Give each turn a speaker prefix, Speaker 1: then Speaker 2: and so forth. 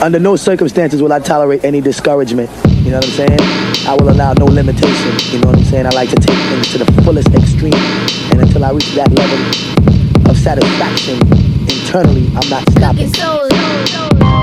Speaker 1: Under no circumstances will I tolerate any discouragement. You know what I'm saying? I will allow no limitation. You know what I'm saying? I like to take things to the fullest extreme. And until I reach that level of satisfaction internally, I'm not stopping.